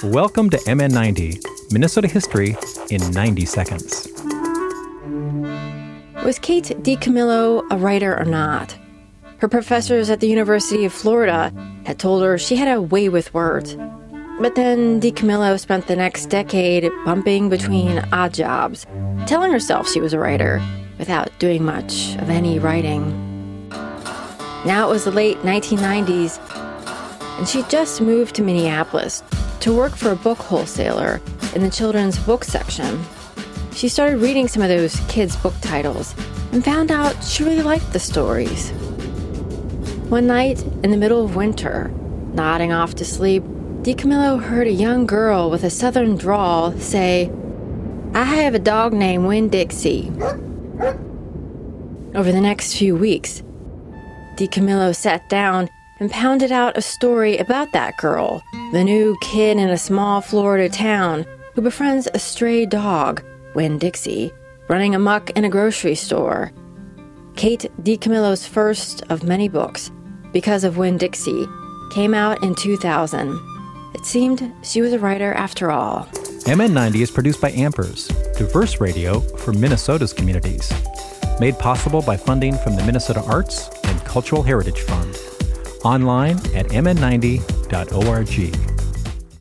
Welcome to MN90, Minnesota History in 90 seconds. Was Kate DiCamillo a writer or not? Her professors at the University of Florida had told her she had a way with words. But then DiCamillo spent the next decade bumping between odd jobs, telling herself she was a writer without doing much of any writing. Now it was the late 1990s, and she just moved to Minneapolis to work for a book wholesaler in the children's book section. She started reading some of those kids' book titles and found out she really liked the stories. One night in the middle of winter, nodding off to sleep, DiCamillo heard a young girl with a southern drawl say, "I have a dog named Winn-Dixie." Over the next few weeks, DiCamillo sat down and pounded out a story about that girl, the new kid in a small Florida town who befriends a stray dog, Winn-Dixie, running amok in a grocery store. Kate DiCamillo's first of many books, Because of Winn-Dixie, came out in 2000. It seemed she was a writer after all. MN90 is produced by Ampers, diverse radio for Minnesota's communities. Made possible by funding from the Minnesota Arts and Cultural Heritage Fund. Online at mn90.org.